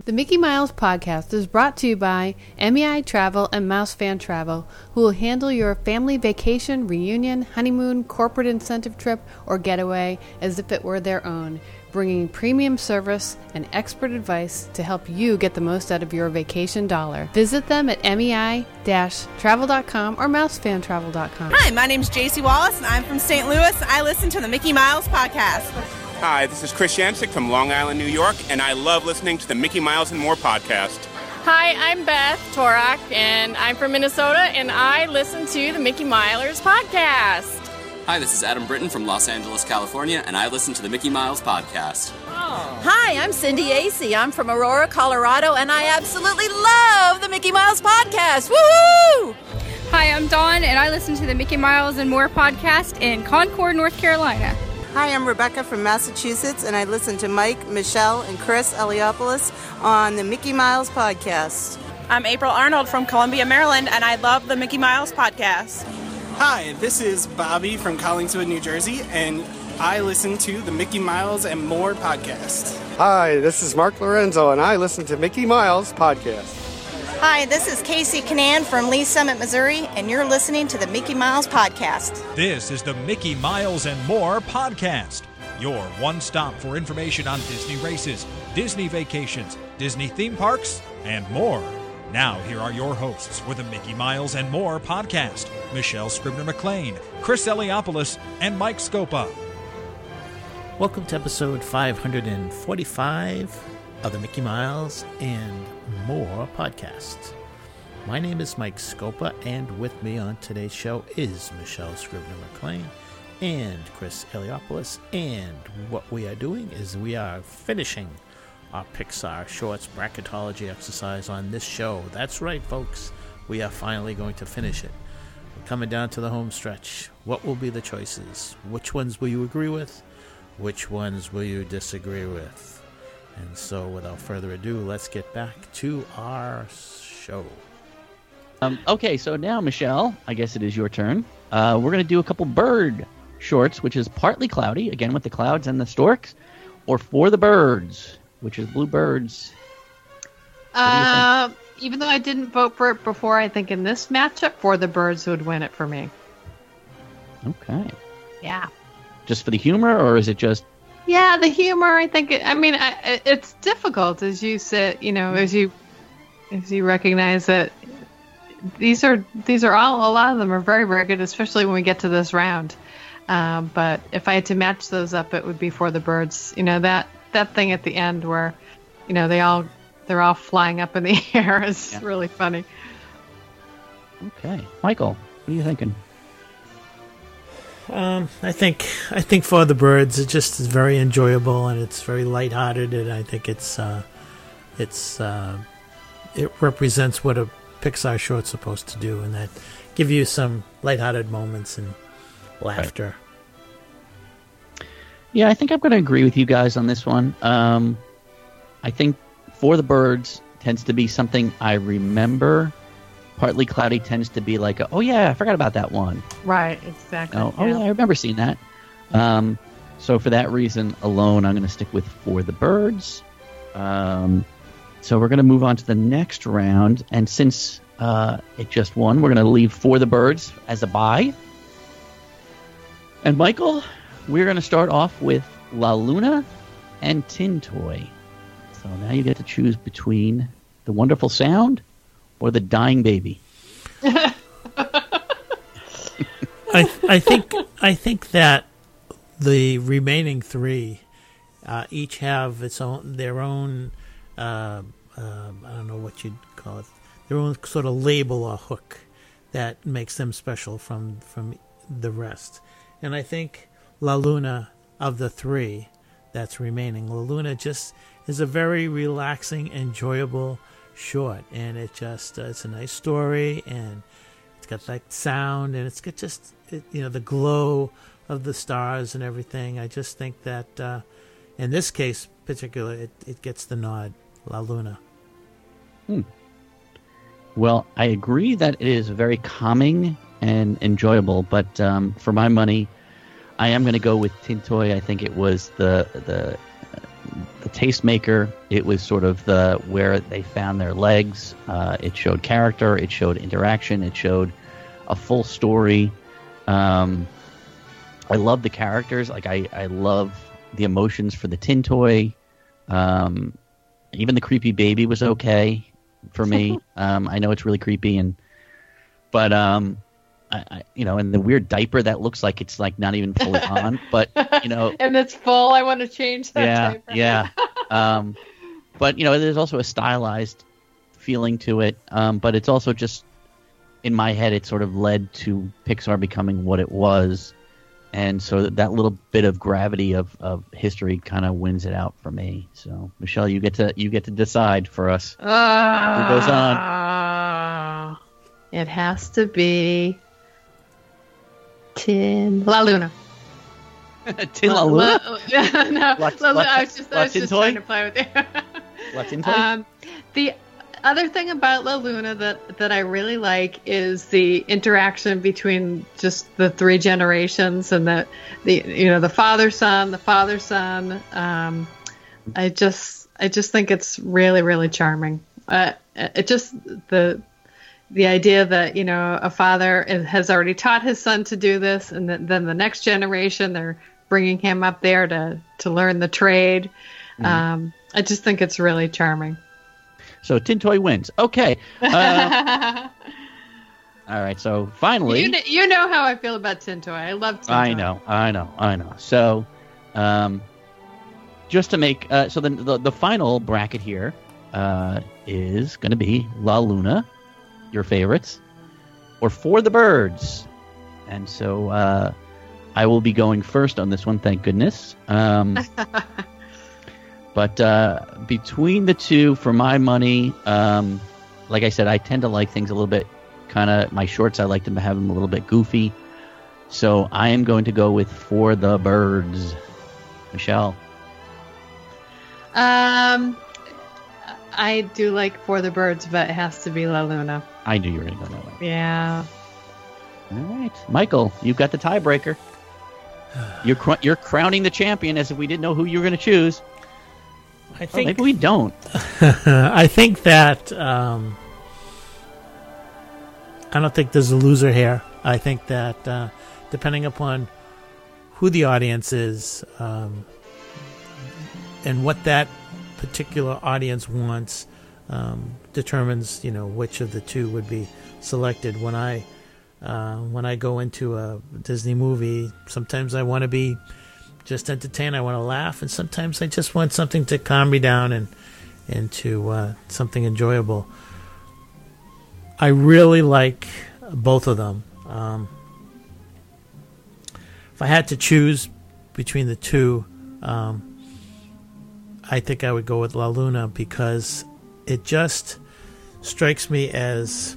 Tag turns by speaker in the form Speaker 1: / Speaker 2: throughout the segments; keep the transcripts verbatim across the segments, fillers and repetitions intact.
Speaker 1: The Mickey Miles podcast is brought to you by M E I Travel and Mouse Fan Travel, who will handle your family vacation, reunion, honeymoon, corporate incentive trip, or getaway as if it were their own, bringing premium service and expert advice to help you get the most out of your vacation dollar. Visit them at M E I travel dot com or mouse fan travel dot com.
Speaker 2: Hi, my name's J C Wallace, and I'm from Saint Louis. I listen to the Mickey Miles podcast.
Speaker 3: Hi, this is Chris Yancic from Long Island, New York, and I love listening to the Mickey Miles and More podcast.
Speaker 4: Hi, I'm Beth Torak, and I'm from Minnesota, and I listen to the Mickey Milers podcast.
Speaker 5: Hi, this is Adam Britton from Los Angeles, California, and I listen to the Mickey Miles podcast.
Speaker 6: Oh. Hi, I'm Cindy Acey. I'm from Aurora, Colorado, and I absolutely love the Mickey Miles podcast. Woohoo!
Speaker 7: Hi, I'm Dawn, and I listen to the Mickey Miles and More podcast in Concord, North Carolina.
Speaker 8: Hi, I'm Rebecca from Massachusetts, and I listen to Mike, Michelle, and Chris Eliopoulos on the Mickey Miles podcast.
Speaker 2: I'm April Arnold from Columbia, Maryland, and I love the Mickey Miles podcast.
Speaker 9: Hi, this is Bobby from Collingswood, New Jersey, and I listen to the Mickey Miles and More podcast.
Speaker 10: Hi, this is Mark Lorenzo, and I listen to Mickey Miles podcast.
Speaker 11: Hi, this is Casey Canan from Lee Summit, Missouri, and you're listening to the Mickey Miles podcast.
Speaker 12: This is the Mickey Miles and More podcast, your one stop for information on Disney races, Disney vacations, Disney theme parks, and more. Now, here are your hosts for the Mickey Miles and More podcast, Michelle Scribner-McLean, Chris Eliopoulos, and Mike Scopa.
Speaker 13: Welcome to episode five forty-five of the Mickey Miles and More podcast. My name is Mike Scopa, and with me on today's show is Michelle Scribner-McLean and Chris Eliopoulos. And what we are doing is we are finishing our Pixar Shorts bracketology exercise on this show. That's right, folks. We are finally going to finish it. We're coming down to the home stretch. What will be the choices? Which ones will you agree with? Which ones will you disagree with? And so, without further ado, let's get back to our show.
Speaker 14: Um, okay, so now, Michelle, I guess it is your turn. Uh, we're going to do a couple bird shorts, which is Partly Cloudy, again with the clouds and the storks, or For the Birds, which is blue birds.
Speaker 1: Uh, even though I didn't vote for it before, I think in this matchup, For the Birds would win it for me.
Speaker 14: Okay.
Speaker 1: Yeah.
Speaker 14: Just for the humor, or is it just...
Speaker 1: Yeah, the humor, I think, it, I mean, I, it's difficult as you said, you know, as you as you recognize that these are, these are all, a lot of them are very, very good, especially when we get to this round. Um, but if I had to match those up, it would be For the Birds. You know, that, that thing at the end where, you know, they all, they're all flying up in the air is yeah. really funny.
Speaker 14: Okay. Michael, what are you thinking?
Speaker 13: Um, I think I think For the Birds, it just is very enjoyable and it's very lighthearted, and I think it's uh, it's uh, it represents what a Pixar short's supposed to do, and that give you some lighthearted moments and laughter.
Speaker 14: Right. Yeah, I think I'm going to agree with you guys on this one. Um, I think For the Birds tends to be something I remember. Partly Cloudy tends to be like, a, oh yeah, I forgot about that one.
Speaker 1: Right, exactly.
Speaker 14: Oh, yeah. oh yeah, I remember seeing that. Um, so for that reason alone, I'm going to stick with For the Birds. Um, so we're going to move on to the next round, and since uh, it just won, we're going to leave For the Birds as a bye. And Michael, we're going to start off with La Luna and Tin Toy. So now you get to choose between The Wonderful Sound or The Dying Baby.
Speaker 13: I I think I think that the remaining three uh, each have its own their own uh, uh, I don't know what you'd call it, their own sort of label or hook that makes them special from from the rest. And I think La Luna, of the three that's remaining, La Luna just is a very relaxing, enjoyable short, and it just uh, it's a nice story, and it's got that sound, and it's got just it, you know the glow of the stars and everything. I just think that uh, in this case particularly, it, it gets the nod. La Luna.
Speaker 14: Hmm. Well, I agree that it is very calming and enjoyable, but um, for my money, I am going to go with Tin Toy. I think it was the the the tastemaker. It was sort of the where they found their legs. Uh, it showed character. It showed interaction. It showed a full story. Um, I love the characters. Like I, I love the emotions for the Tin Toy. Um, even the creepy baby was okay for me. um, I know it's really creepy, and but um, I, I, you know, and the weird diaper that looks like it's like not even fully on, but you know,
Speaker 1: and it's full. I want to change that.
Speaker 14: yeah,
Speaker 1: diaper.
Speaker 14: yeah. um, but you know, there's also a stylized feeling to it. Um, but it's also just in my head, it sort of led to Pixar becoming what it was. And so that little bit of gravity of, of history kind of wins it out for me. So Michelle, you get to you get to decide for us.
Speaker 1: Uh,
Speaker 14: Who goes on?
Speaker 1: It has to be Tin La Luna.
Speaker 14: Tin La Luna?
Speaker 1: La, La, no,
Speaker 14: La,
Speaker 1: La,
Speaker 14: La,
Speaker 1: I was just,
Speaker 14: La
Speaker 1: I was just trying to play with you.
Speaker 14: La Tin Toy?
Speaker 1: Um, the other thing about La Luna that, that I really like is the interaction between just the three generations and the, the you know the father son, the father son. Um, I just I just think it's really really charming. Uh, it just the the idea that you know a father has already taught his son to do this, and then, then the next generation they're bringing him up there to to learn the trade. Mm-hmm. Um, I just think it's really charming.
Speaker 14: So Tin Toy wins. Okay. Uh, all right. So finally,
Speaker 1: you, you know how I feel about Tin Toy. I love Tin Toy.
Speaker 14: I know. I know. I know. So, um, just to make uh, so the, the the final bracket here uh, is going to be La Luna, your favorites, or For the Birds, and so uh, I will be going first on this one. Thank goodness. Um, But uh, between the two, for my money, um, like I said, I tend to like things a little bit kind of, my shorts, I like them to have them a little bit goofy. So I am going to go with For the Birds. Michelle?
Speaker 1: Um, I do like For the Birds, but it has to be La Luna.
Speaker 14: I knew you were going to go that way.
Speaker 1: Yeah.
Speaker 14: All right. Michael, you've got the tiebreaker. You're, cr- you're crowning the champion as if we didn't know who you were going to choose.
Speaker 13: I think
Speaker 14: oh, maybe we don't.
Speaker 13: I think that um, I don't think there's a loser here. I think that uh, depending upon who the audience is um, and what that particular audience wants um, determines, you know, which of the two would be selected. When I uh, when I go into a Disney movie, sometimes I want to be just entertained. I want to laugh, and sometimes I just want something to calm me down and into uh, something enjoyable. I really like both of them. Um, if I had to choose between the two, um, I think I would go with La Luna because it just strikes me as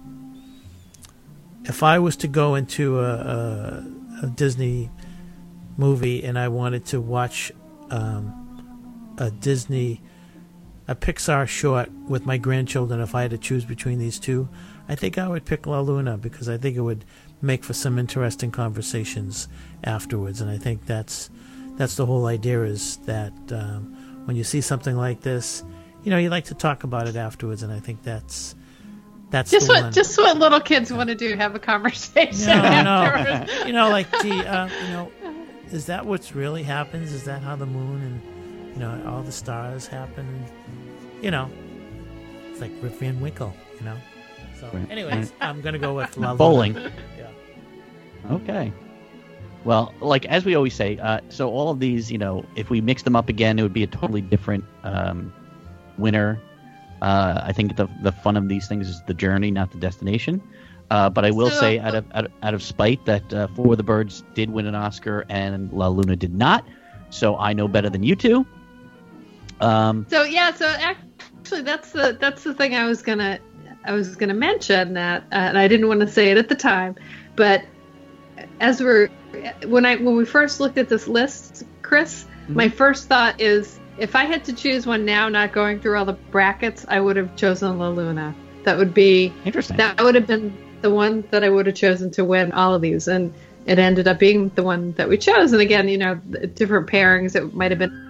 Speaker 13: if I was to go into a, a, a Disney movie and I wanted to watch um, a Disney, a Pixar short with my grandchildren, if I had to choose between these two, I think I would pick La Luna because I think it would make for some interesting conversations afterwards. And I think that's that's the whole idea, is that um, when you see something like this, you know, you like to talk about it afterwards. And I think that's that's
Speaker 1: just
Speaker 13: the
Speaker 1: what
Speaker 13: one.
Speaker 1: just what little kids want to do, have a conversation.
Speaker 13: No,
Speaker 1: afterwards.
Speaker 13: no, you know, like gee, uh, you know. Is that what's really happens? Is that how the moon and, you know, all the stars happen? You know, it's like Rip Van Winkle, you know? So,
Speaker 14: Right.
Speaker 13: anyways,
Speaker 14: Right.
Speaker 13: I'm going to go with La Luna.
Speaker 14: Bowling.
Speaker 13: Yeah.
Speaker 14: Okay. Well, like, as we always say, uh, so all of these, you know, if we mix them up again, it would be a totally different um, winner. Uh, I think the the fun of these things is the journey, not the destination. Uh, but I will
Speaker 1: So-
Speaker 14: say, out of, out of out of spite, that uh, For the Birds did win an Oscar and La Luna did not. So I know better than you two. Um,
Speaker 1: So yeah, so actually that's the that's the thing I was gonna I was gonna mention that, uh, and I didn't want to say it at the time, but as we're when I when we first looked at this list, Chris,
Speaker 14: Mm-hmm.
Speaker 1: my first thought is if I had to choose one now, not going through all the brackets, I would have chosen La Luna. That would be
Speaker 14: interesting.
Speaker 1: That would have been the one that I would have chosen to win all of these, and it ended up being the one that we chose. And again, you know, the different pairings. It might have been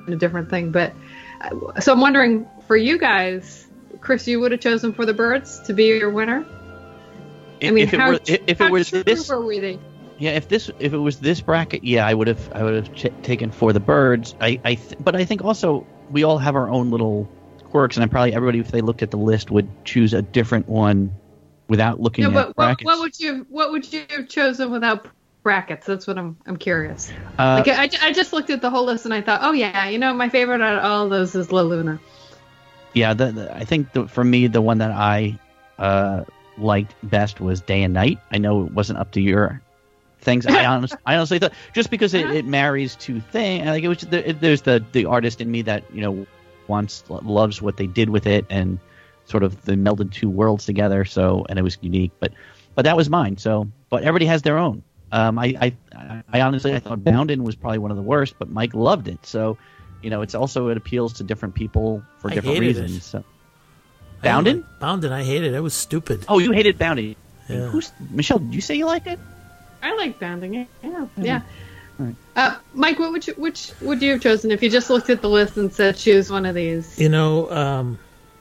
Speaker 1: a different thing. But uh, so I'm wondering for you guys, Chris, you would have chosen For the Birds to be your winner. I mean,
Speaker 14: if it
Speaker 1: how,
Speaker 14: were, if
Speaker 1: how
Speaker 14: it was
Speaker 1: true
Speaker 14: this,
Speaker 1: were they?
Speaker 14: yeah, if this, if it was this bracket, yeah, I would have, I would have ch- taken For the Birds. I, I, th- but I think also we all have our own little quirks, and I'm probably everybody, if they looked at the list, would choose a different one without looking
Speaker 1: No,
Speaker 14: at
Speaker 1: but what,
Speaker 14: brackets.
Speaker 1: what would you, what would you have chosen without brackets? That's what I'm, I'm curious.
Speaker 14: Uh,
Speaker 1: like I, I just looked at the whole list and I thought, oh yeah, you know, my favorite out of all of those is La Luna.
Speaker 14: Yeah, the, the, I think the, for me, the one that I uh, liked best was Day and Night. I know it wasn't up to your things. I honestly, I honestly thought just because it, it marries two things, like it was. It, there's the the artist in me that you know wants loves what they did with it, and sort of they melded two worlds together. So and it was unique, but but that was mine. So but everybody has their own. Um, I, I I honestly I thought Bounden was probably one of the worst, but Mike loved it. So you know it's also it appeals to different people for
Speaker 13: I
Speaker 14: different
Speaker 13: hated
Speaker 14: reasons.
Speaker 13: it.
Speaker 14: So. Bounden?
Speaker 13: Like Bounden, I hated it. It was stupid.
Speaker 14: Oh, you hated Bounden.
Speaker 13: Yeah.
Speaker 14: Who's Michelle? Did you say you liked it?
Speaker 1: I like Bounding. Yeah, yeah.
Speaker 14: Mm-hmm.
Speaker 1: yeah.
Speaker 14: Right.
Speaker 1: Uh, Mike, what would you, which would you have chosen if you just looked at the list and said choose one of these?
Speaker 13: You know, um,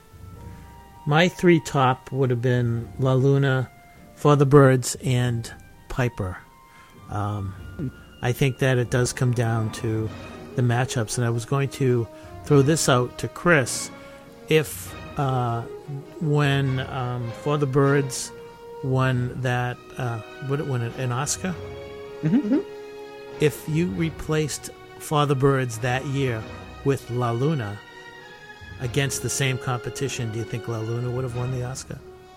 Speaker 13: my three top would have been La Luna, For the Birds, and Piper. Um, I think that it does come down to the matchups, and I was going to throw this out to Chris. If uh, when um, For the Birds won that, uh, would it win an Oscar?
Speaker 14: Mm-hmm.
Speaker 13: If you replaced For the Birds that year with La Luna against the same competition, do you think La Luna would have won the Oscar?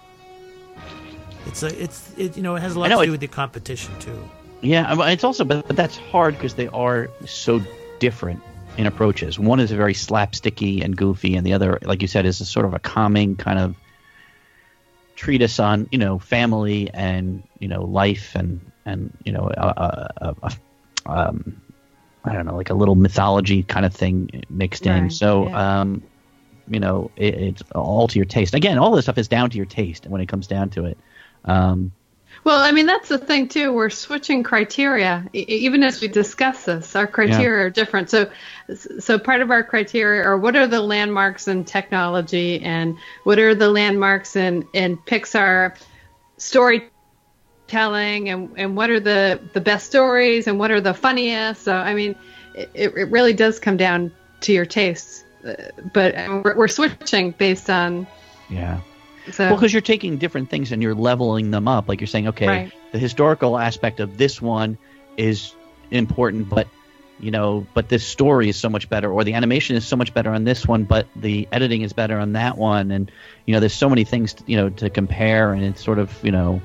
Speaker 13: It's a, it's, it, you know, it has a lot
Speaker 14: I know,
Speaker 13: to do
Speaker 14: it-
Speaker 13: with the competition too.
Speaker 14: Yeah, I mean, it's also, but, but that's hard because they are so different in approaches. One is very slapsticky and goofy, and the other, like you said, is a sort of a calming kind of treatise on, you know, family and, you know, life and, and you know, a, a, a, um, I don't know, like a little mythology kind of thing mixed in.
Speaker 1: Right,
Speaker 14: So,
Speaker 1: yeah.
Speaker 14: um, you know, it, it's all to your taste. Again, all this stuff is down to your taste when it comes down to it. Um,
Speaker 1: Well, I mean, that's the thing, too. We're switching criteria. E- even as we discuss this, our criteria
Speaker 14: Yeah.
Speaker 1: are different. So so part of our criteria are what are the landmarks in technology and what are the landmarks in, in Pixar storytelling and, and what are the, the best stories and what are the funniest. So, I mean, it, it really does come down to your tastes. Uh, But I mean, we're, we're switching based on...
Speaker 14: yeah.
Speaker 1: So,
Speaker 14: Well, because you're taking different things and you're leveling them up. Like you're saying, okay,
Speaker 1: Right.
Speaker 14: the historical aspect of this one is important, but you know, but this story is so much better, or the animation is so much better on this one, but the editing is better on that one, and you know, there's so many things to, you know to compare, and it's sort of you know,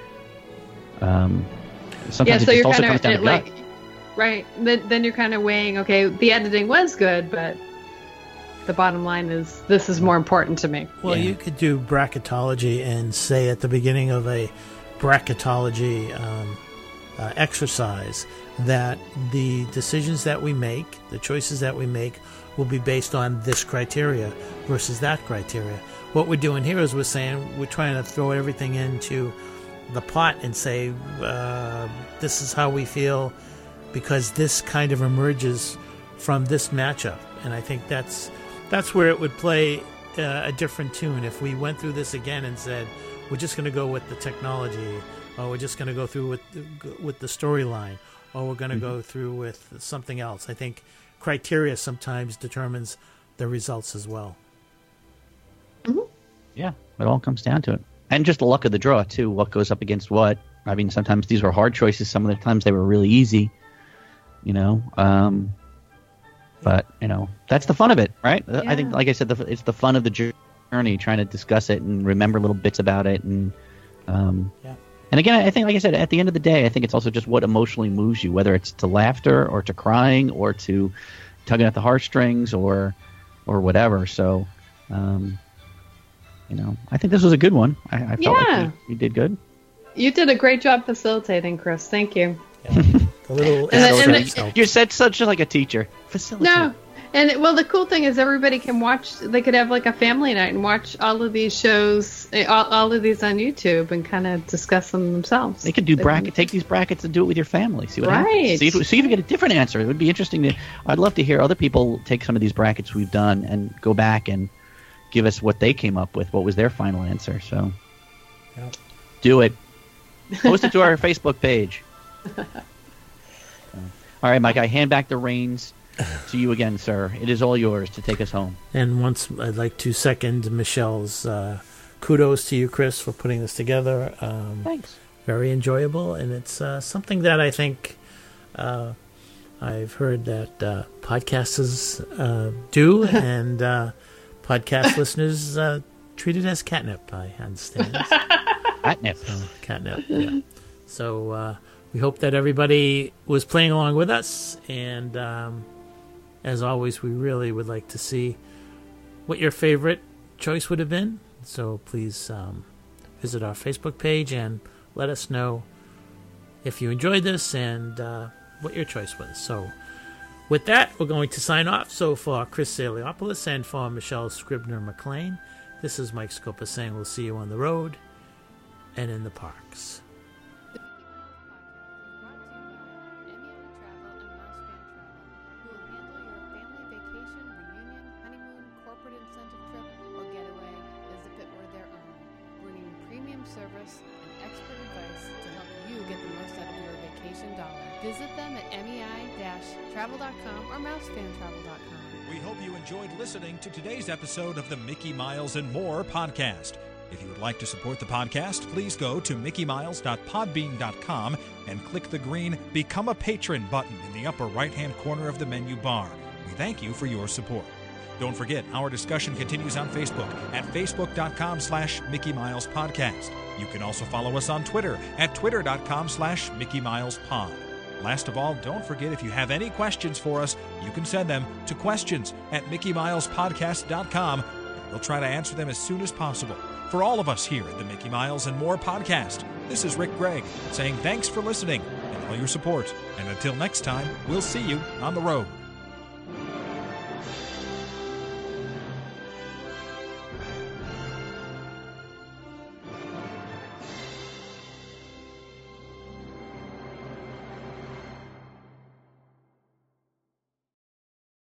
Speaker 14: um, sometimes
Speaker 1: yeah, so
Speaker 14: it just
Speaker 1: you're
Speaker 14: also
Speaker 1: kind
Speaker 14: comes down
Speaker 1: of
Speaker 14: to
Speaker 1: like,
Speaker 14: gut.
Speaker 1: right. Then, then you're kind of weighing, okay, the editing was good, but the bottom line is this is more important to me.
Speaker 13: Well, you could do bracketology and say at the beginning of a bracketology um, uh, exercise that the decisions that we make, the choices that we make, will be based on this criteria versus that criteria. What we're doing here is we're saying we're trying to throw everything into the pot and say uh, this is how we feel because this kind of emerges from this matchup. And I think that's that's where it would play uh, a different tune if we went through this again and said we're just going to go with the technology, or we're just going to go through with with the storyline, or we're going to
Speaker 14: Mm-hmm.
Speaker 13: go through with something else. I think criteria sometimes determines the results as well.
Speaker 14: Yeah, it all comes down to it, and just the luck of the draw too. What goes up against what? I mean, sometimes these were hard choices. Some of the times they were really easy. You know, um, but you know that's the fun of it, right? I think, like I said, the, it's the fun of the journey, trying to discuss it and remember little bits about it, and um,
Speaker 13: yeah.
Speaker 14: And again, I think, like I said, at the end of the day, I think it's also just what emotionally moves you, whether it's to laughter or to crying or to tugging at the heartstrings or or whatever. So, um, you know, I think this was a good one. I, I felt
Speaker 1: Yeah.
Speaker 14: like we, we did good.
Speaker 1: You did a great job facilitating, Chris. Thank you.
Speaker 13: The little
Speaker 1: And then- and
Speaker 14: You're said such like a teacher. Facilitate.
Speaker 1: No, And well, the cool thing is everybody can watch. They could have like a family night and watch all of these shows, all, all of these on YouTube, and kind of discuss them themselves.
Speaker 14: They could do bracket. Take these brackets and do it with your family. See what
Speaker 1: Right.
Speaker 14: happens. See if, see if you get a different answer. It would be interesting to. I'd love to hear other people take some of these brackets we've done and go back and give us what they came up with. What was their final answer? So,
Speaker 13: Yep.
Speaker 14: do it. Post it to our Facebook page. So, all right, Mike. I hand back the reins to you again, sir. It is all yours to take us home.
Speaker 13: And once I'd like to second Michelle's uh, kudos to you, Chris, for putting this together. Um,
Speaker 14: Thanks.
Speaker 13: Very enjoyable, and it's uh, something that I think uh, I've heard that uh, podcasters uh, do, and uh, podcast listeners uh, treat it as catnip, I understand.
Speaker 14: Catnip.
Speaker 13: So, catnip, yeah. So uh, we hope that everybody was playing along with us, and um, as always, we really would like to see what your favorite choice would have been. So please um, visit our Facebook page and let us know if you enjoyed this and uh, what your choice was. So with that, we're going to sign off. So for Chris Saliopoulos and for Michelle Scribner-McLean, this is Mike Scopa saying we'll see you on the road and in the parks.
Speaker 15: Service and expert advice to help you get the most out of your vacation dollar. Visit them at mei travel dot com or mouse fan travel dot com.
Speaker 12: We hope you enjoyed listening to today's episode of the Mickey Miles and More podcast. If you would like to support the podcast, please go to mickey miles dot podbean dot com and click the green Become a Patron button in the upper right-hand corner of the menu bar. We thank you for your support. Don't forget, our discussion continues on Facebook at facebook.com slash Mickey Miles Podcast. You can also follow us on Twitter at twitter.com slash Mickey Miles Pod. Last of all, don't forget, if you have any questions for us, you can send them to questions at mickey miles podcast dot com, and we'll try to answer them as soon as possible. For all of us here at the Mickey Miles and More podcast, this is Rick Gregg saying thanks for listening and all your support. And until next time, we'll see you on the road.